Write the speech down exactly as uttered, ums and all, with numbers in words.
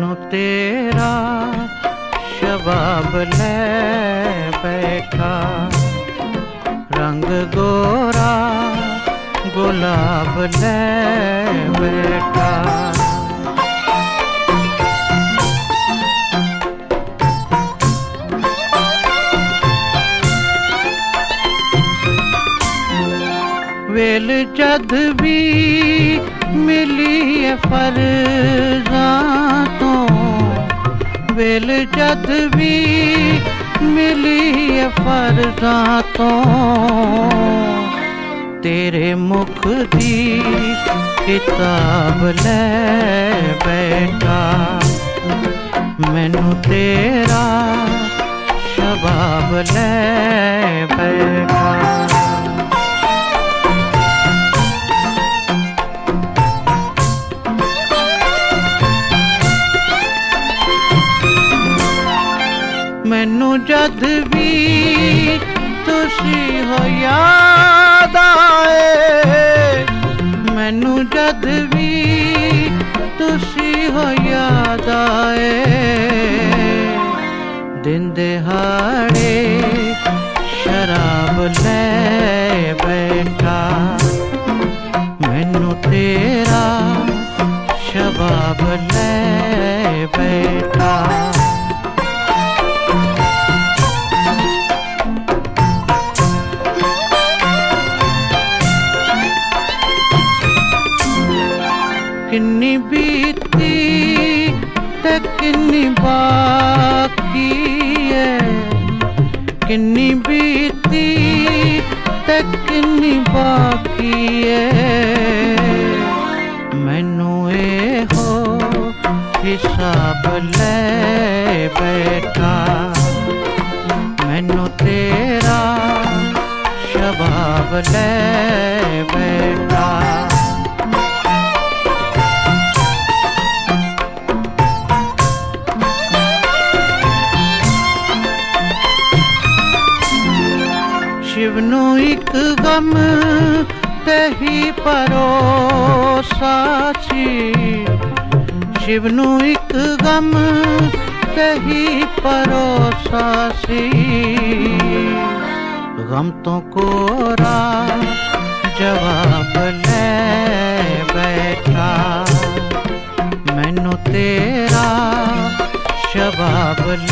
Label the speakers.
Speaker 1: मैनू तेरा शबाब ले बैठा, रंग गोरा गुलाब ले बैठा। वेल जद भी मिली है फरज़ां तो, वेल जद भी मिली है फरज़ां तो, तेरे मुख दी किताब ले बैठा, मैनू तेरा शबाब ले बैठा। मैनू जद भी तुसी हो याद आए, मैनू जद भी तुसी हो याद आए, दिन दिहाड़े शराब ले बैठा, मैनू तेरा शबाब ले बैठा। किन्नी बीती ते किन्नी बाकी है, किन्नी बीती ते किन्नी बाकी है, मैनू ए हो हिसाब ले बैठा, मैनू तेरा शबाब ले बैठा। शिव नू एक गम तेही परोसा सी, शिव नू एक गम तेही परोसा सी, गम तो कोरा जवाब ले बैठा, मैनू तेरा शबाब